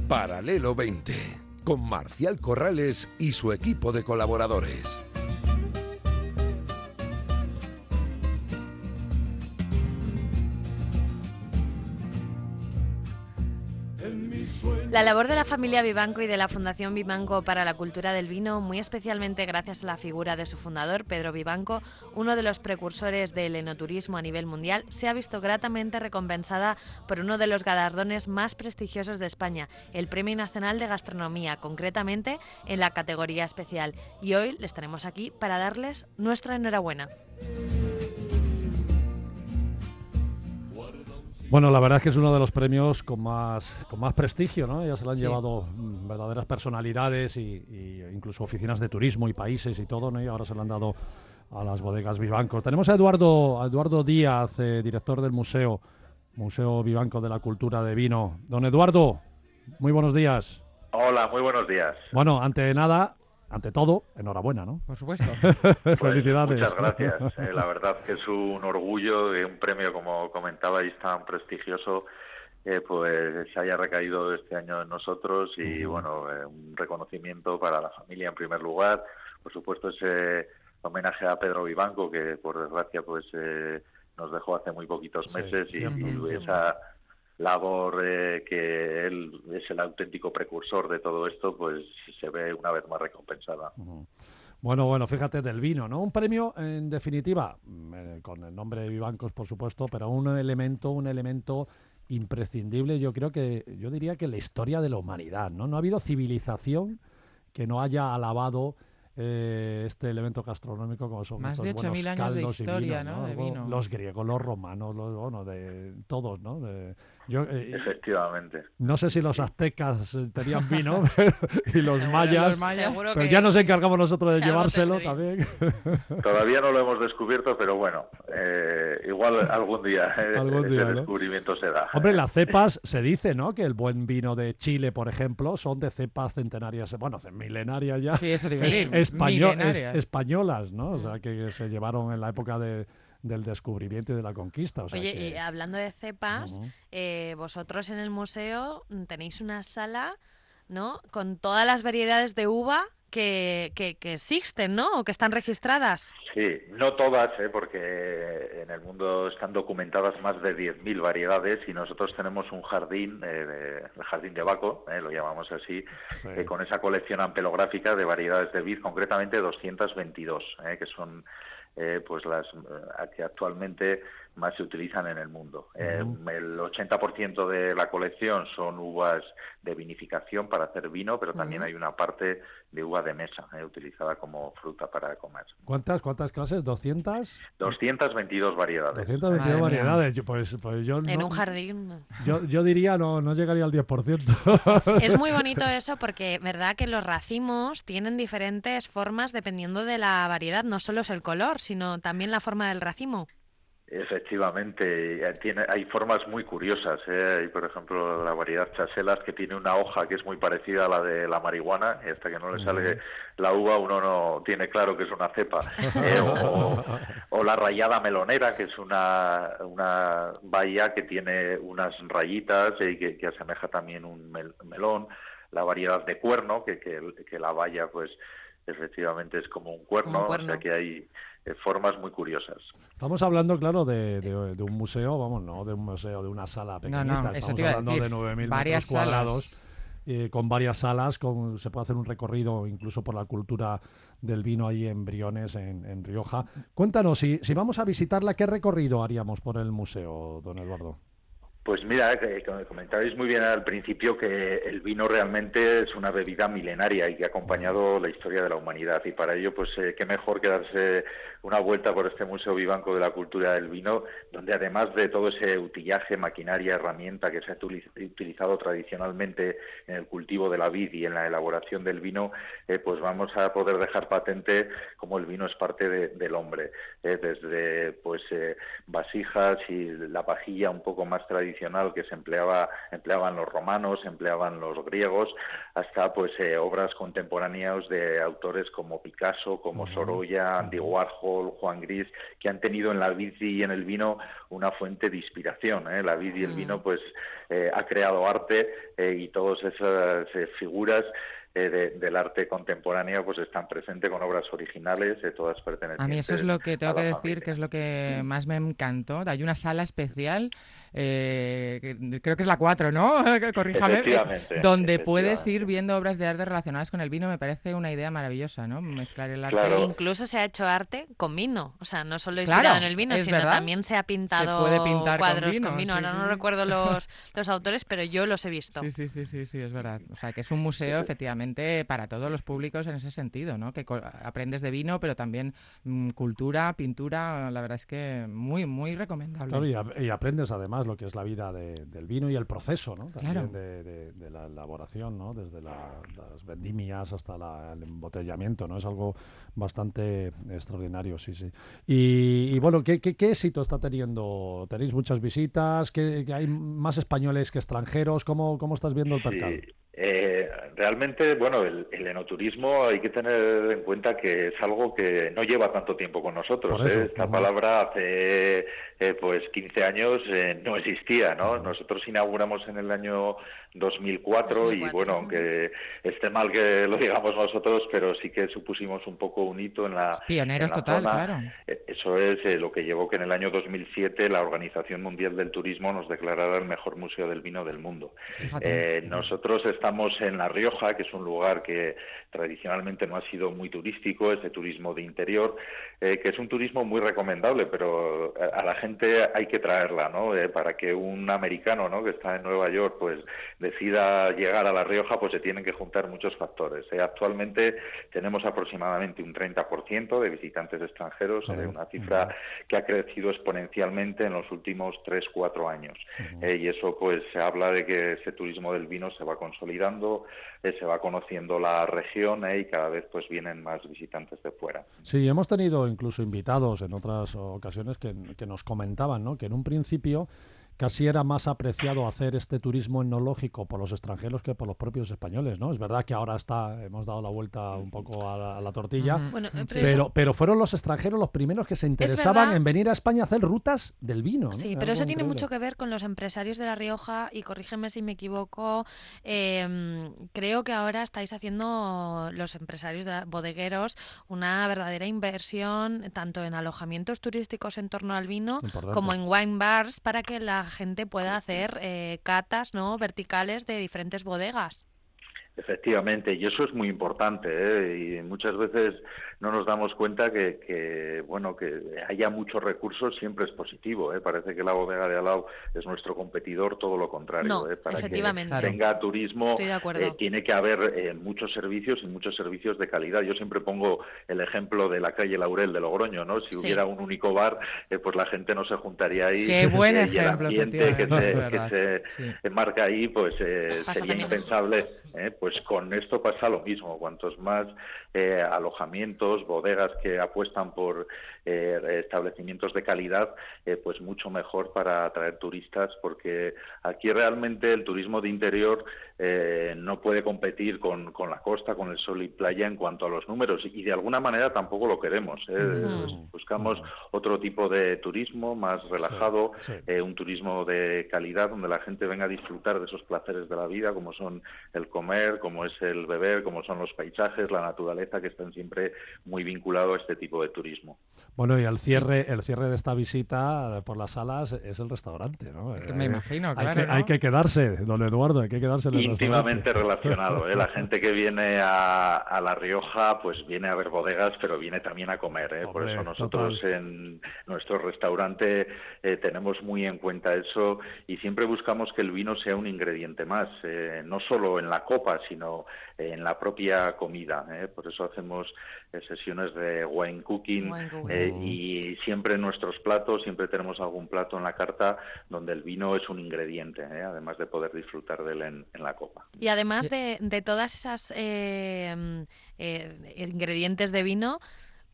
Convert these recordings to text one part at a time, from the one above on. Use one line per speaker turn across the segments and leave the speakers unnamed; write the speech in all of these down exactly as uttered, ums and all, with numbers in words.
Paralelo veinte, con Marcial Corrales y su equipo de colaboradores.
La labor de la familia Vivanco y de la Fundación Vivanco para la Cultura del Vino, muy especialmente gracias a la figura de su fundador, Pedro Vivanco, uno de los precursores del enoturismo a nivel mundial, se ha visto gratamente recompensada por uno de los galardones más prestigiosos de España, el Premio Nacional de Gastronomía, concretamente en la categoría especial. Y hoy les tenemos aquí para darles nuestra enhorabuena.
Bueno, la verdad es que es uno de los premios con más con más prestigio, ¿no? Ya se lo han
Sí.
llevado verdaderas personalidades y, y incluso oficinas de turismo y países y todo, ¿no? Y ahora se lo han dado a las bodegas Vivanco. Tenemos a Eduardo, a Eduardo Díaz, eh, director del museo, Museo Vivanco de la Cultura de Vino. Don Eduardo, muy buenos días.
Hola, muy buenos días.
Bueno, ante nada, ante todo, enhorabuena, ¿no?
Por supuesto.
Pues,
Felicidades.
muchas gracias. Eh, la verdad que es un orgullo que un premio, como comentabais, tan prestigioso, eh, pues se haya recaído este año en nosotros y, uh-huh. bueno, eh, un reconocimiento para la familia en primer lugar. Por supuesto, ese homenaje a Pedro Vivanco, que por desgracia pues eh, nos dejó hace muy poquitos meses, sí, y, y esa labor eh, que él es el auténtico precursor de todo esto, pues se ve una vez más recompensada.
Uh-huh. Bueno, bueno, fíjate, del vino, ¿no? Un premio, en definitiva, eh, con el nombre de Vivancos, por supuesto, pero un elemento, un elemento imprescindible, yo creo que, yo diría que la historia de la humanidad, ¿no? No ha habido civilización que no haya alabado eh, este elemento gastronómico como son
más
estos
de ocho mil
buenos
años de
caldos
historia,
y vino,
¿no?
¿no?
De vino.
Los griegos, los romanos, los, bueno, de todos, ¿no? De, yo, eh,
Efectivamente.
No sé si los aztecas tenían vino y los mayas,
los mayas
Seguro
pero
que
ya nos encargamos nosotros de
que algo
llevárselo
tendría.
también.
Todavía no lo hemos descubierto, pero bueno, eh, igual algún día, eh,
Algún
ese
día, ¿no?
descubrimiento se da.
Hombre, las cepas, se dice, ¿no? Que el buen vino de Chile, por ejemplo, son de cepas centenarias, bueno, milenarias ya,
Sí, eso te iba a
Sí.
decir,
español- es-
milenarias.
españolas, ¿no? O sea, que se llevaron en la época de, del descubrimiento y de la conquista. O sea,
Oye,
que...
y hablando de cepas,
Uh-huh.
eh, vosotros en el museo tenéis una sala, ¿no? Con todas las variedades de uva que, que, que existen, ¿no? O que están registradas.
Sí, no todas, ¿eh? Porque en el mundo están documentadas más de diez mil variedades y nosotros tenemos un jardín, eh, de, el jardín de Baco, eh, lo llamamos así,
Sí.
eh, con esa colección ampelográfica de variedades de vid, concretamente doscientas veintidós, eh, que son eh, pues las eh, que actualmente más se utilizan en el mundo. Eh,
Uh-huh.
el ochenta por ciento de la colección son uvas de vinificación para hacer vino, pero también
Uh-huh.
hay una parte de uva de mesa, eh, utilizada como fruta para comer.
¿Cuántas, cuántas clases? ¿doscientas?
doscientas veintidós variedades.
doscientas veintidós
Madre mía.
variedades. Yo, pues, pues yo,
En
no,
un jardín.
yo, yo diría no, no llegaría al diez por ciento.
Es muy bonito eso porque, verdad, que los racimos tienen diferentes formas dependiendo de la variedad. No solo es el color, sino también la forma del racimo.
Efectivamente, eh, tiene, hay formas muy curiosas. ¿eh? Hay, por ejemplo, la variedad Chaselas, que tiene una hoja que es muy parecida a la de la marihuana, y hasta que no le sale la uva uno no tiene claro que es una cepa. ¿eh? o, o la rayada melonera, que es una, una baya que tiene unas rayitas y que, que asemeja también un mel, melón. La variedad de cuerno, que, que, que la baya, pues, efectivamente es como un cuerno,
Como un cuerno.
o sea que hay eh, formas muy curiosas.
Estamos hablando, claro, de, de, de un museo, vamos, no de un museo, de una sala pequeñita.
No, no, eso
Estamos
te iba a
hablando
decir.
de nueve mil
Varias
metros cuadrados,
salas.
eh, con varias salas, con, se puede hacer un recorrido incluso por la cultura del vino ahí en Briones, en, en Rioja. Cuéntanos, si, si vamos a visitarla, ¿qué recorrido haríamos por el museo, don Eduardo?
Pues mira, que comentabais muy bien al principio que el vino realmente es una bebida milenaria y que ha acompañado la historia de la humanidad, y para ello pues eh, qué mejor que darse una vuelta por este Museo Vivanco de la Cultura del Vino, donde además de todo ese utillaje, maquinaria, herramienta que se ha utilizado tradicionalmente en el cultivo de la vid y en la elaboración del vino, eh, pues vamos a poder dejar patente cómo el vino es parte de, del hombre, eh, desde pues eh, vasijas y la vajilla un poco más tradicional tradicional que se empleaba empleaban los romanos, empleaban los griegos, hasta pues eh, obras contemporáneas de autores como Picasso, como uh-huh. Sorolla, Andy Warhol, Juan Gris, que han tenido en la vid y en el vino una fuente de inspiración. ¿eh? La vid y el vino pues eh, ha creado arte eh, y todas esas eh, figuras eh, de, del arte contemporáneo pues están presentes con obras originales, eh, todas pertenecientes.
A mí eso es lo que tengo que decir,
familia.
que es lo que más me encantó. Hay una sala especial, eh, que creo que es la cuatro, ¿no? Corríjame.
Efectivamente,
donde
efectivamente.
puedes ir viendo obras de arte relacionadas con el vino. Me parece una idea maravillosa, ¿no? Mezclar el arte.
Claro.
Incluso se ha hecho arte con vino, o sea, no solo inspirado
Claro,
en el vino,
es
sino
verdad.
también se ha pintado
Se puede pintar
cuadros
con vino.
con vino.
Sí,
Ahora
sí.
no recuerdo los, los autores, pero yo los he visto.
Sí, sí, sí, sí, sí, es verdad. O sea, que es un museo efectivamente para todos los públicos en ese sentido, ¿no? Que co- aprendes de vino, pero también mmm, cultura, pintura, la verdad es que muy, muy recomendable.
Claro, y, a- y aprendes además lo que es la vida de, del vino y el proceso, ¿no? También
Claro.
de, de- de la elaboración, ¿no? Desde la- las vendimias hasta la- el embotellamiento, ¿no? Es algo bastante extraordinario, sí, sí. Y, y bueno, ¿qué, qué, qué éxito está teniendo? ¿Tenéis muchas visitas? ¿Qué, qué hay más españoles que extranjeros? ¿Cómo, cómo estás viendo el percal?
Sí. Eh, realmente, bueno, el, el enoturismo hay que tener en cuenta que es algo que no lleva tanto tiempo con nosotros.
Por eso,
¿eh? Esta
uh-huh.
palabra hace eh, pues quince años eh, no existía, ¿no?
Uh-huh.
Nosotros inauguramos en el año dos mil cuatro,
dos mil cuatro
y bueno, aunque esté mal que lo digamos nosotros, pero sí que supusimos un poco un hito en la,
Pioneros
en la
total,
zona.
claro.
Eh, Eso es eh, lo que llevó que en el año dos mil siete la Organización Mundial del Turismo nos declarara el mejor museo del vino del mundo.
Fíjate.
Eh, nosotros estamos en La Rioja, que es un lugar que tradicionalmente no ha sido muy turístico, es de turismo de interior, eh, que es un turismo muy recomendable, pero a, a la gente hay que traerla, ¿no? Eh, para que un americano, ¿no?, que está en Nueva York, pues decida llegar a La Rioja, pues se tienen que juntar muchos factores. Eh, actualmente tenemos aproximadamente un treinta por ciento de visitantes extranjeros, eh, una cifra uh-huh. que ha crecido exponencialmente en los últimos tres, cuatro años. Uh-huh. Eh, y eso pues se habla de que ese turismo del vino se va consolidando, eh, se va conociendo la región eh, y cada vez pues vienen más visitantes de fuera.
Sí, hemos tenido incluso invitados en otras ocasiones que, que nos comentaban, ¿no?, que en un principio casi era más apreciado hacer este turismo etnológico por los extranjeros que por los propios españoles, ¿no? Es verdad que ahora está, hemos dado la vuelta un poco a la, a la tortilla, uh-huh. bueno, pero,
eso...
pero fueron los extranjeros los primeros que se interesaban en venir a España a hacer rutas del vino, ¿no?
Sí, pero eso tiene mucho que ver con los empresarios de La Rioja y corrígeme si me equivoco, eh, creo que ahora estáis haciendo los empresarios de la, bodegueros una verdadera inversión tanto en alojamientos turísticos en torno al vino Importante. como en wine bars para que la gente pueda hacer eh, catas, ¿no?, verticales de diferentes bodegas.
Efectivamente, y eso es muy importante, ¿eh? Y muchas veces no nos damos cuenta que, que bueno que haya muchos recursos siempre es positivo, ¿eh? Parece que la bodega de al lado es nuestro competidor, todo lo contrario.
No,
¿eh? Para
efectivamente.
que tenga turismo
Estoy de acuerdo.
Eh, tiene que haber eh, muchos servicios y muchos servicios de calidad. Yo siempre pongo el ejemplo de la calle Laurel de Logroño, ¿no? Si sí. hubiera un único bar, eh, pues la gente no se juntaría ahí.
Qué buen
eh,
ejemplo,
y el ambiente que se,
es
que se sí. marca ahí, pues eh, sería también. impensable. Eh, pues con esto pasa lo mismo. Cuantos más eh, alojamientos, bodegas que apuestan por eh, establecimientos de calidad, eh, pues mucho mejor para atraer turistas, porque aquí realmente el turismo de interior eh, no puede competir con, con la costa, con el sol y playa en cuanto a los números, y de alguna manera tampoco lo queremos. ¿eh? Mm. Buscamos mm. otro tipo de turismo más relajado, sí, sí. Eh, un turismo de calidad donde la gente venga a disfrutar de esos placeres de la vida, como son el comer, como es el beber, como son los paisajes, la naturaleza, que están siempre muy vinculados a este tipo de turismo.
Bueno, y el cierre, el cierre de esta visita por las salas es el restaurante, ¿no?
Me hay, imagino, claro.
Hay que,
¿no?
hay que quedarse, don Eduardo, hay que quedarse en el
íntimamente
restaurante.
relacionado, ¿eh? La gente que viene a, a La Rioja, pues viene a ver bodegas, pero viene también a comer, ¿eh? Hombre, por eso nosotros total. en nuestro restaurante eh, tenemos muy en cuenta eso y siempre buscamos que el vino sea un ingrediente más, eh, no solo en la copa, sino en la propia comida, ¿eh? Por eso hacemos eh, sesiones de wine cooking, wine cooking. Eh, y siempre en nuestros platos, siempre tenemos algún plato en la carta donde el vino es un ingrediente, ¿eh? Además de poder disfrutar de él en, en la copa.
Y además de, de todas esas eh, eh, ingredientes de vino,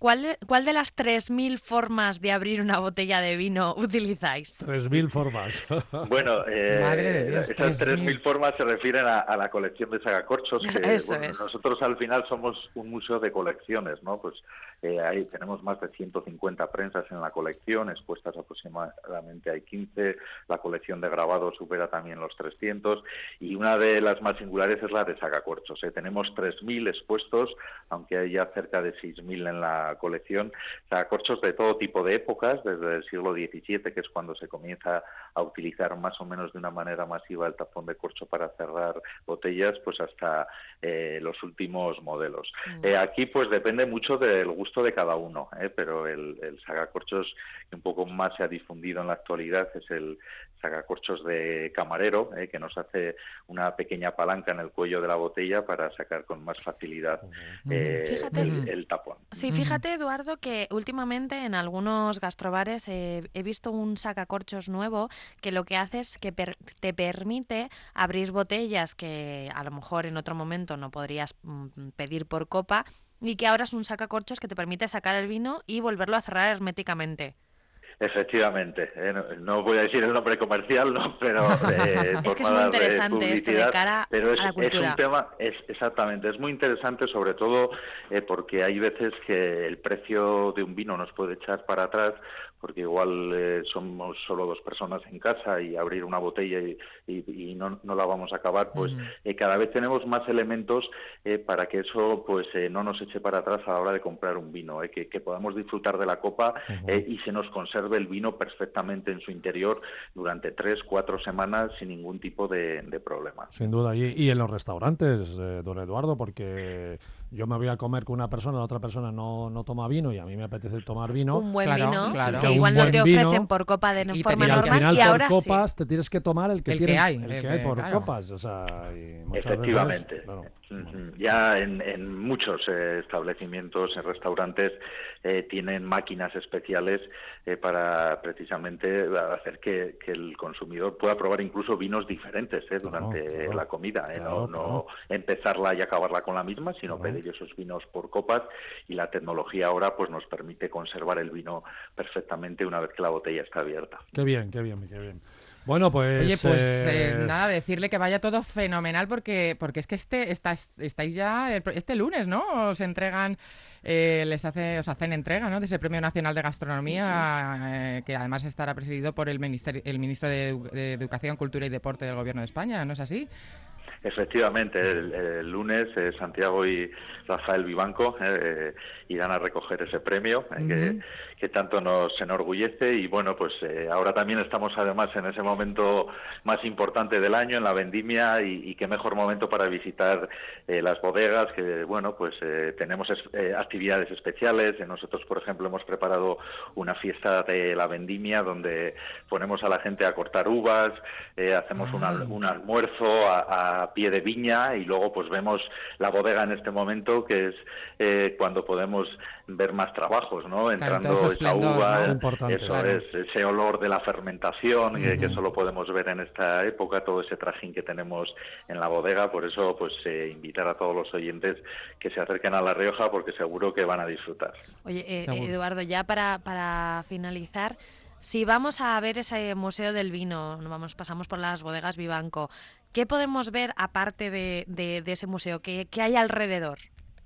¿Cuál, ¿Cuál de las tres mil formas de abrir una botella de vino utilizáis?
tres mil formas.
Bueno, eh,
Madre de Dios,
esas tres mil formas se refieren a, a la colección de sagacorchos. Que,
Eso
bueno,
es.
Nosotros al final somos un museo de colecciones, ¿no? Pues eh, ahí tenemos más de ciento cincuenta prensas en la colección, expuestas aproximadamente hay quince, la colección de grabados supera también los trescientos, y una de las más singulares es la de sagacorchos. ¿eh? Tenemos tres mil expuestos, aunque hay ya cerca de seis mil en la colección, sagacorchos de todo tipo de épocas, desde el siglo diecisiete, que es cuando se comienza a utilizar más o menos de una manera masiva el tapón de corcho para cerrar botellas, pues hasta eh, los últimos modelos. Mm. Eh, aquí pues depende mucho del gusto de cada uno, ¿eh? pero el, el sagacorchos que un poco más se ha difundido en la actualidad es el sagacorchos de camarero, ¿eh? que nos hace una pequeña palanca en el cuello de la botella para sacar con más facilidad eh,
fíjate,
el, el tapón.
Sí, fíjate, Eduardo, que últimamente en algunos gastrobares eh, he visto un sacacorchos nuevo que lo que hace es que per- te permite abrir botellas que a lo mejor en otro momento no podrías mm, pedir por copa, y que ahora es un sacacorchos que te permite sacar el vino y volverlo a cerrar herméticamente.
Efectivamente, eh, no, no voy a decir el nombre comercial, no, pero eh,
es que es muy interesante esto de cara
pero es,
a la cultura.
Es un tema, es, exactamente, es muy interesante, sobre todo eh, porque hay veces que el precio de un vino nos puede echar para atrás, porque igual eh, somos solo dos personas en casa y abrir una botella y, y, y no, no la vamos a acabar, pues uh-huh. eh, cada vez tenemos más elementos eh, para que eso pues eh, no nos eche para atrás a la hora de comprar un vino, eh, que, que podamos disfrutar de la copa uh-huh. eh, y se nos conserve el vino perfectamente en su interior durante tres, cuatro semanas sin ningún tipo de, de problema.
Sin duda, y, y en los restaurantes, eh, don Eduardo, porque yo me voy a comer con una persona, la otra persona no, no toma vino y a mí me apetece tomar vino.
Un buen
claro,
vino,
claro.
que igual no te ofrecen
vino,
por copa de
y
forma
te,
normal,
y al final
y ahora
por copas
sí.
te tienes que tomar el que,
el
tiene,
que hay,
el
el
que hay
que,
por
claro.
copas. O sea, y muchas
Efectivamente.
Veces, claro,
uh-huh. Ya en, en muchos eh, establecimientos, en restaurantes, eh, tienen máquinas especiales eh, para precisamente hacer que, que el consumidor pueda probar incluso vinos diferentes eh, durante
claro, claro,
la comida. Eh,
claro,
no,
claro.
no empezarla y acabarla con la misma, sino
claro.
pedir esos vinos por copas, y la tecnología ahora pues nos permite conservar el vino perfectamente una vez que la botella está abierta.
Qué bien, qué bien, qué bien. Bueno, pues...
Oye, pues
eh...
eh, nada, decirle que vaya todo fenomenal porque porque es que este está, estáis ya... Este lunes, ¿no? Os entregan... Eh, les hace, os hacen entrega, ¿no?, de ese Premio Nacional de Gastronomía, eh, que además estará presidido por el, ministerio, el ministro de, Edu- de Educación, Cultura y Deporte del Gobierno de España, ¿no es así?
Efectivamente, el, el lunes eh, Santiago y Rafael Vivanco eh, irán a recoger ese premio eh, uh-huh. que, que tanto nos enorgullece, y bueno, pues eh, ahora también estamos además en ese momento más importante del año, en la vendimia, y, y qué mejor momento para visitar eh, las bodegas, que bueno, pues eh, tenemos es, eh, actividades especiales. Eh, nosotros, por ejemplo, hemos preparado una fiesta de la vendimia donde ponemos a la gente a cortar uvas, eh, hacemos uh-huh. un, al, un almuerzo a, a pie de viña, y luego pues vemos la bodega en este momento, que es eh, cuando podemos ver más trabajos, ¿no? Entrando
claro,
esa
esplendor,
uva,
¿no?
Importante,
eso
claro.
es, ese olor de la fermentación, uh-huh. eh, que solo podemos ver en esta época, todo ese trajín que tenemos en la bodega. Por eso pues eh, invitar a todos los oyentes que se acerquen a La Rioja, porque seguro que van a disfrutar.
Oye, eh, Eduardo, ya para, para finalizar, si vamos a ver ese Museo del Vino, vamos, pasamos por las bodegas Vivanco, ¿qué podemos ver aparte de, de, de ese museo? ¿Qué, qué hay alrededor?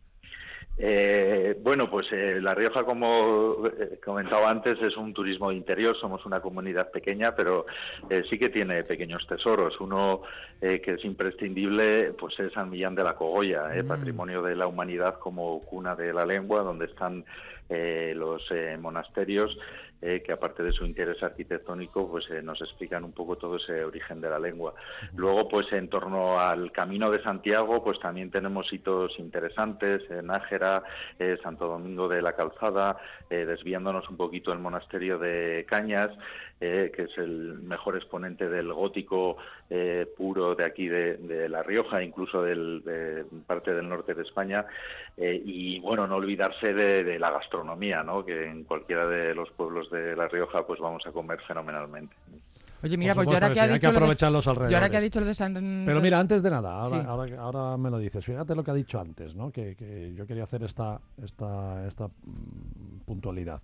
Eh, bueno, pues eh, La Rioja, como eh, comentaba antes, es un turismo de interior. Somos una comunidad pequeña, pero eh, sí que tiene pequeños tesoros. Uno eh, que es imprescindible, pues es San Millán de la Cogolla, eh, mm. patrimonio de la humanidad como cuna de la lengua, donde están eh, los eh, monasterios, eh, que aparte de su interés arquitectónico, pues eh, nos explican un poco todo ese origen de la lengua. Uh-huh. Luego, pues en torno al Camino de Santiago, pues también tenemos hitos interesantes, en Nájera, eh, Santo Domingo de la Calzada, eh, desviándonos un poquito el monasterio de Cañas, eh, que es el mejor exponente del gótico eh, puro de aquí de, de La Rioja, incluso del, de parte del norte de España, eh, y bueno, no olvidarse de, de la gastronomía, ¿no?, que en cualquiera de los pueblos de La Rioja pues vamos a comer fenomenalmente.
Oye, mira,
Por
pues yo ahora
supuesto
que ha
sí, hay que
dicho lo de-
aprovechar los
Yo ahora
alrededores.
que ha dicho lo de San...
Pero mira, antes de nada, ahora,
Sí.
ahora, ahora me lo dices, fíjate lo que ha dicho antes, ¿no? Que, que yo quería hacer esta, esta, esta mm, puntualidad.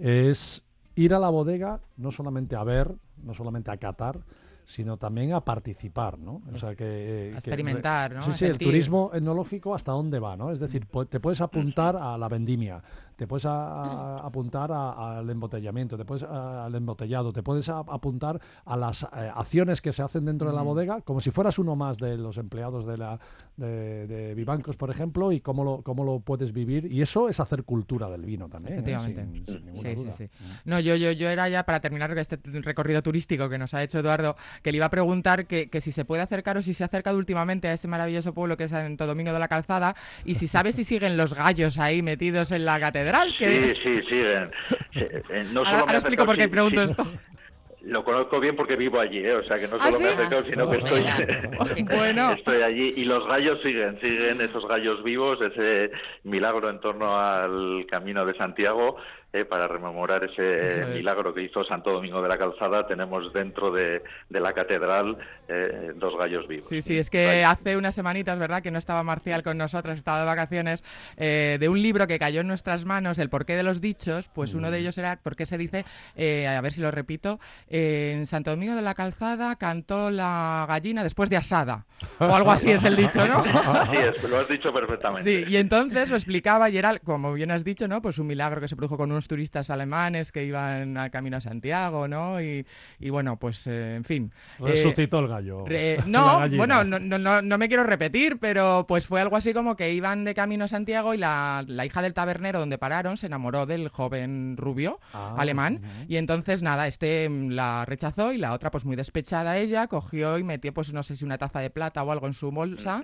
Es ir a la bodega no solamente a ver, no solamente a catar, sino también a participar, ¿no? O sea, que...
A
que-
experimentar, ¿no?
Sí,
A
sí, el
sentir.
turismo etnológico hasta dónde va, ¿no? Es decir, pu- te puedes apuntar a la vendimia, te puedes a- a- apuntar a- al embotellamiento, te puedes a- al embotellado, te puedes a- apuntar a las eh, acciones que se hacen dentro de la
Mm.
bodega, como si fueras uno más de los empleados de la de, de Vivancos, por ejemplo, y cómo lo cómo lo puedes vivir. Y eso es hacer cultura del vino también, ¿eh?
Efectivamente.
Sin, sin ninguna
Sí, sí,
duda.
sí. No, yo, yo, yo era ya, para terminar este recorrido turístico que nos ha hecho Eduardo, que le iba a preguntar que, que si se puede acercar o si se ha acercado últimamente a ese maravilloso pueblo que es Santo Domingo de la Calzada, y si sabe si siguen los gallos ahí metidos en la catedral. Que...
Sí, sí, siguen. Sí, eh, no
ahora
solo me
ahora
he
explico
acercado,
por qué
sí,
pregunto
sí.
esto.
Lo conozco bien porque vivo allí, ¿eh? O sea que no
¿Ah,
solo me he
sí?
acercado, sino que estoy,
Bueno.
estoy allí. Y los gallos siguen, siguen esos gallos vivos, ese milagro en torno al Camino de Santiago. Eh, para rememorar ese
Eso es.
milagro que hizo Santo Domingo de la Calzada, tenemos dentro de, de la catedral eh, dos gallos vivos.
Sí, sí, es que hace unas semanitas, ¿verdad?, que no estaba Marcial con nosotros, estaba de vacaciones, eh, de un libro que cayó en nuestras manos, El porqué de los dichos, pues uno de ellos era, ¿por qué se dice? Eh, a ver si lo repito, eh, en Santo Domingo de la Calzada cantó la gallina después de asada, o algo así es el dicho, ¿no?
Así es, lo has dicho perfectamente.
Sí, y entonces lo explicaba y era, como bien has dicho, ¿no?, pues un milagro que se produjo con unos turistas alemanes que iban al camino a Santiago, ¿no? Y, y bueno, pues, eh, en fin.
Resucitó el gallo.
Re-
la
no,
gallina.
bueno, no, no, no, no me quiero repetir, pero pues fue algo así como que iban de camino a Santiago y la, la hija del tabernero donde pararon se enamoró del joven rubio
Ah,
alemán
ujú.
y entonces nada, este mm, la rechazó y la otra pues muy despechada ella cogió y metió pues no sé si una taza de plata o algo en su bolsa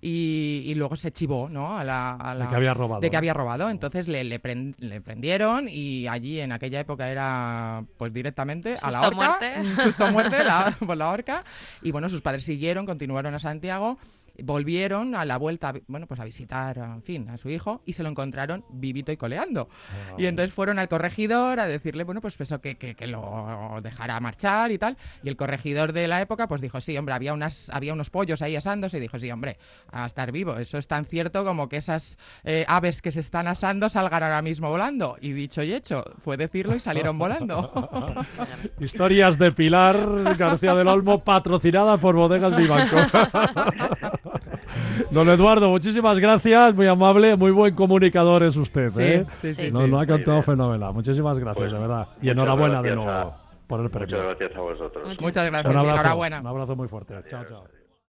y, y luego se chivó, ¿no? A la, a
De
la-
que había robado.
de que
¿no?
había robado, entonces le, le, pren- le prendieron y allí en aquella época era pues directamente a la
Susto,
horca,
muerte.
un susto muerte la, por la horca y bueno, sus padres siguieron, continuaron a Santiago, volvieron a la vuelta, bueno, pues a visitar, en fin, a su hijo y se lo encontraron vivito y coleando.
Ah.
Y entonces fueron al corregidor a decirle, bueno, pues eso, que, que, que lo dejara marchar y tal. Y el corregidor de la época, pues dijo, sí, hombre, había, unas, había unos pollos ahí asándose y dijo, sí, hombre, a estar vivo. Eso es tan cierto como que esas eh, aves que se están asando salgan ahora mismo volando. Y dicho y hecho, fue decirlo y salieron volando.
Historias de Pilar García del Olmo, patrocinada por Bodegas Vivanco. Don Eduardo, muchísimas gracias, muy amable, muy buen comunicador es usted.
Sí,
¿eh?
sí, sí.
Nos
sí.
lo ha
Muy
contado
bien.
fenomenal. Muchísimas gracias,
Pues,
de verdad. Y
muchas
enhorabuena de
gracias
nuevo
a-
por el
Muchas
premio.
gracias a vosotros.
Muchas
Muchas gracias.
Un abrazo,
Enhorabuena.
un abrazo muy fuerte. Chao,
Adiós,
chao.
adiós.